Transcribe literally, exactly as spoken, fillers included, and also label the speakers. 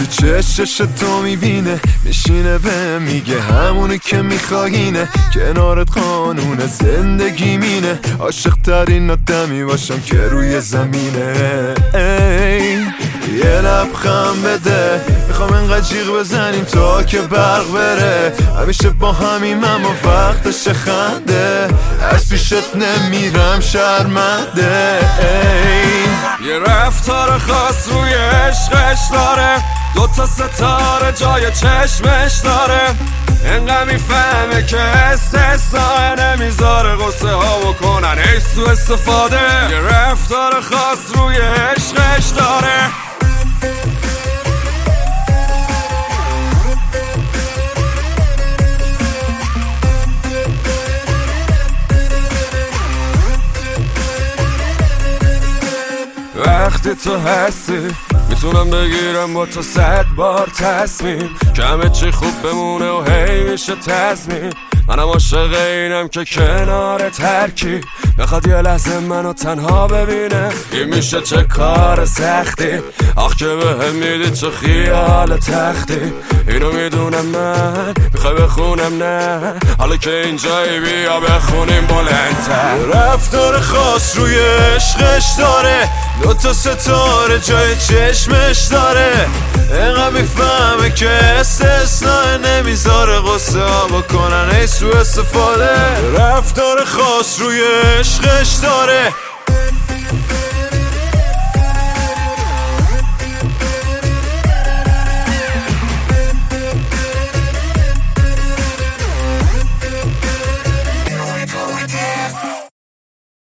Speaker 1: چشش تو میبینه، میشینه به میگه همونی که میخواهینه، کنارت قانون زندگی مینه، عاشق ترین آدمی باشم که روی زمینه. ای یه لبخند بده، میخوام انقدر جیغ بزنیم تا که برق بره، همیشه با همیم اما وقتش خنده، از پیشت نمیرم شرمنده. ای
Speaker 2: یه رفتار خاص روی عشقش داره، دوتا ستاره جای چشمش داره، انقدر میفهمه که استثناء نمیذاره قصه ها بکنن ای سو استفاده. یه رفتار خاص روی عشقش داره. وقتی تو هستی میتونم بگیرم با تو صد بار تصمیم که همه چی خوب بمونه و هی میشه تضمین. منم عاشق اینم که کنار ترکی بخواد یه لحظه منو تنها ببینه، این میشه چه کار سختی، آخ که به هم میدی چه خیال تختی. اینو میدونم من میخوای بخونم نه، حالا که اینجایی بیا بخونیم بلندتر.
Speaker 1: رفتار خاص روی عشقش داره، دوتا ستاره جای چشمش داره، اینقدر میفهمه که استثناء نمیذاره قصه ها بکنن ای سو استفاده. رفتار خاص روی عشقش داره.